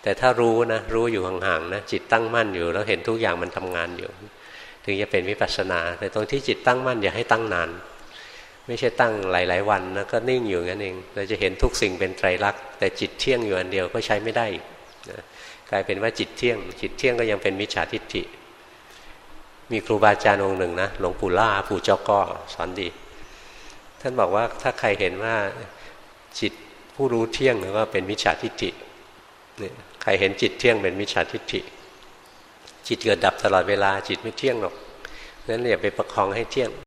แต่ถ้ารู้นะรู้อยู่ห่างๆนะจิตตั้งมั่นอยู่แล้วเห็นทุกอย่างมันทำงานอยู่ถึงจะเป็นวิปัสสนาแต่ตรงที่จิตตั้งมั่นอย่าให้ตั้งนานไม่ใช่ตั้งหลายๆวันนะก็นิ่งอยู่งั้นเองเราจะเห็นทุกสิ่งเป็นไตรลักษณ์แต่จิตเที่ยงอยู่อันเดียวก็ใช้ไม่ได้นะกลายเป็นว่าจิตเที่ยงก็ยังเป็นมิจฉาทิฏฐิมีครูบาอาจารย์องค์หนึ่งนะหลวงปู่ล่าปู่เจ้าก้อสอนดีท่านบอกว่าถ้าใครเห็นว่าจิตผู้รู้เที่ยงก็เป็นมิจฉาทิฏฐิเนี่ยใครเห็นจิตเที่ยงเป็นมิจฉาทิฏฐิจิตเกิดดับตลอดเวลาจิตไม่เที่ยงหรอกงั้นอย่าไปประคองให้เที่ยง